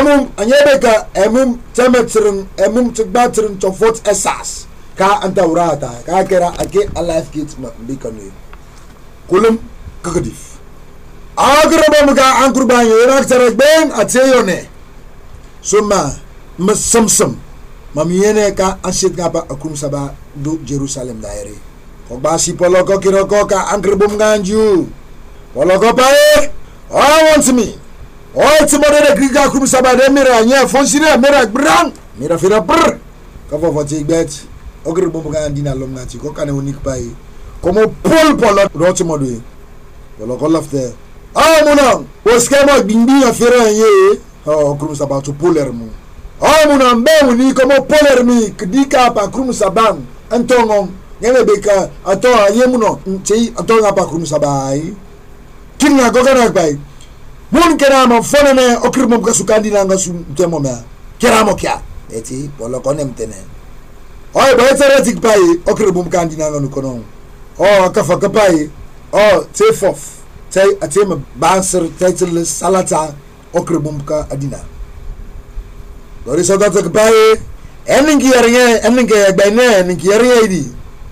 emum anyebeka emum temetrin emum tbatrin chofot esas ka antawrata ka kera ake alive kit bikanu kulum kakadif agrabam ga ankurban yerak terben ateyone soma msamsam mamiyene ka anshit ngapa akum saba do Jerusalem daire ko basi poloko kiroko ka ankurbum ganju poloko pae want me timore de griga kum saba de mira nya fonsire mira brang mira fira brr ka fofoti gbet ankurbum gandina lom ngati ko kane unik pae como polo rotimodo poloko lafte munang oskema bindi afira ye kum saba to polermu muna mbeu ni como polermi kdika pa krum sabang antongo ngene beka ato yemuno nchi atonga pa krum sabai kinga gogana bai mun keramo fonene okirmo kasukandi nanga sum temo me keramo kya eti polo konem tene ba teratik bai okirmo kandi nanga no kono kafa kapai tefof tay atema banser title salata okirmo ka adina Dori soda tak bae eningi gbene eningi idi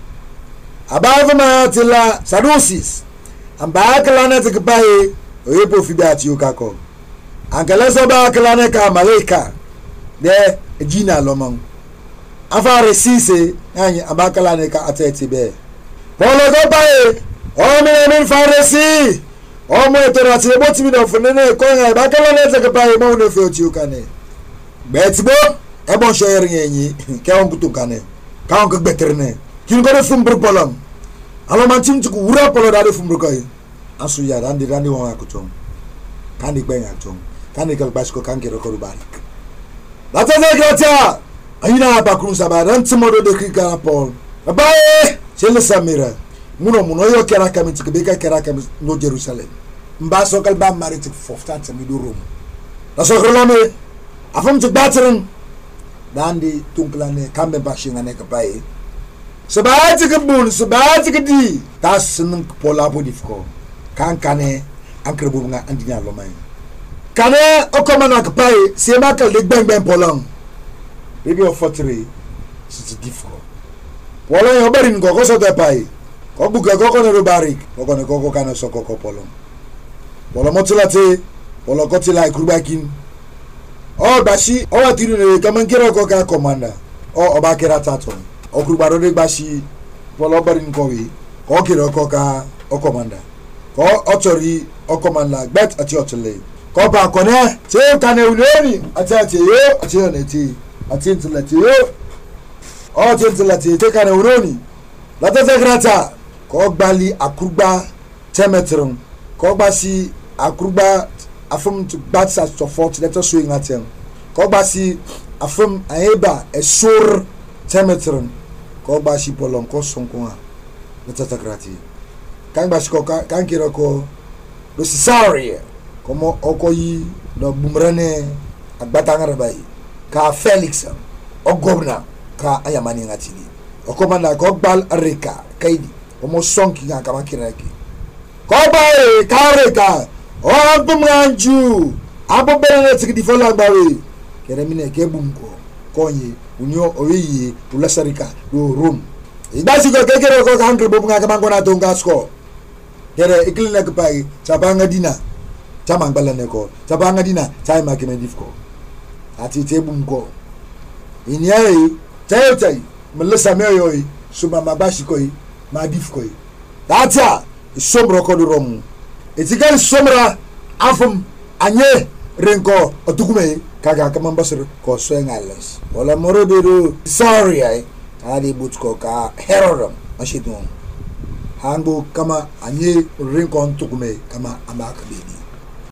abava ma tila sadusis amba kalana tak bae oyepo fidati ukako ankala soba kalana ka malaika de jina lomon afare sise anyi amba kalana ka ateti be polo go bae o men faresi o mo etorati botimi no funene ko nga ba kalana tak bae mo no feoti ukane betbo ebon share nyi kawon kutukane kawon ko betrene kin ko def fumbur bolom alo man tim tuku wura polo da def fumbur koy asu ya randi won akutom kandi gben atom kandi kal basko kanke ko barik la tane grata ayina bakun sabaran timodo de kika pol bae chele samira muno yo kera kamit beka kera kamit no Jerusalem mbaso kal ba marit fofta tami do rom la so relame afam tu bateren dandi tungklane kambe bashinga ne kapai sebati kebun sebati kedi tas seneng pola bodifko kan kane ankrebu nga andinya lomai kane okomana kapai sema ka legben polong bibi ofotri siti difko polong obarin go so te pai ko buga go kono barik ko ne ko kana so ko polong polong motulate polong kotila ikrubakin bashi watiri ne kamankira ko ka commander oba kira taton okrubaro de bashi polo barin ko wi ko kira ko ka commander ko otori commander bet ati otele ko ba ko ne te kane uleni ati yo ati oneti ati ntlati yo ati ntlati te kane uroni la tete grata ko gbali akurba temetron ko bashi akurba afum to batsa to fort let us swing at him ko basi afum aeba esur temetron ko basi polon ko sonko a letakrati kan basi ko kan kira ko do sorry como okoyi do bumrane agbatanga rabai ka Felix o governor ka ayamani ngatili o komanda ko bal arika kaidi como sonki nga kama kiraki ko bae kareka bumranju abo bere tiki di fola bawe kere mine ke bumko konye unyo oyi ulasarika do room idasi ko kekere ko kankre bumga kamango na tonga sko kere ikilina kupai sabanga dina chamangala neko sabanga dina chaima kime difko ati te bumko inyai tayotai melesa meyoyi suma mabashi koi ma difko data isombro ko do romu etikali somra afum anye renko otukume kaga kamambasir ko swengales wala morobedo sorry ai adi butko ka herodom ashidun hangu kama anye renko otukume kama amaka bedi